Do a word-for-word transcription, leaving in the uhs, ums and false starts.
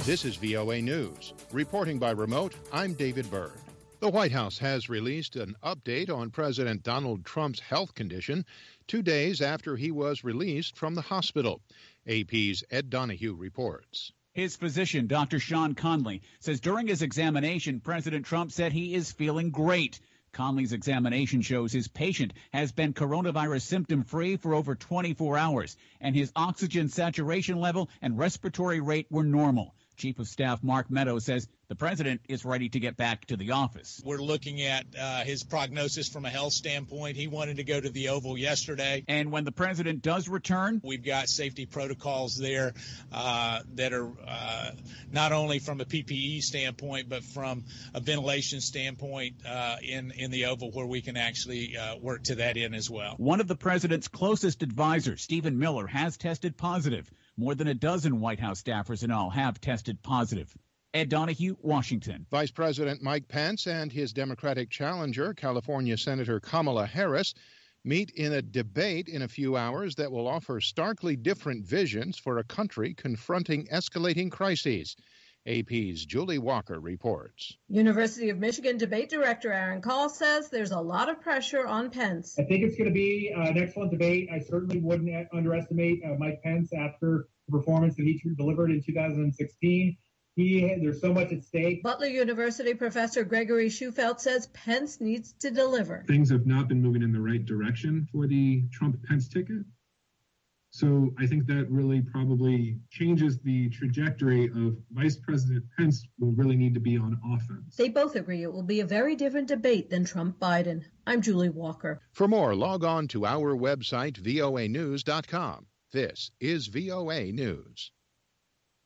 This is V O A News. Reporting by remote, I'm David Byrd. The White House has released an update on President Donald Trump's health condition two days after he was released from the hospital. A P's Ed Donahue reports. His physician, Doctor Sean Conley, says during his examination, President Trump said he is feeling great. Conley's examination shows his patient has been coronavirus symptom-free for over twenty-four hours, and his oxygen saturation level and respiratory rate were normal. Chief of Staff Mark Meadows says the president is ready to get back to the office. We're looking at uh, his prognosis from a health standpoint. He wanted to go to the Oval yesterday. And when the president does return, we've got safety protocols there uh, that are uh, not only from a P P E standpoint, but from a ventilation standpoint uh, in, in the Oval, where we can actually uh, work to that end as well. One of the president's closest advisors, Stephen Miller, has tested positive. More than a dozen White House staffers in all have tested positive. Ed Donahue, Washington. Vice President Mike Pence and his Democratic challenger, California Senator Kamala Harris, meet in a debate in a few hours that will offer starkly different visions for a country confronting escalating crises. A P's Julie Walker reports. University of Michigan debate director Aaron Call says there's a lot of pressure on Pence. I think it's going to be uh, an excellent debate. I certainly wouldn't underestimate uh, Mike Pence after the performance that he delivered in two thousand sixteen. He, there's so much at stake. Butler University professor Gregory Shufelt says Pence needs to deliver. Things have not been moving in the right direction for the Trump-Pence ticket. So I think that really probably changes the trajectory of Vice President Pence will really need to be on offense. They both agree it will be a very different debate than Trump-Biden. I'm Julie Walker. For more, log on to our website, V O A news dot com. This is V O A News.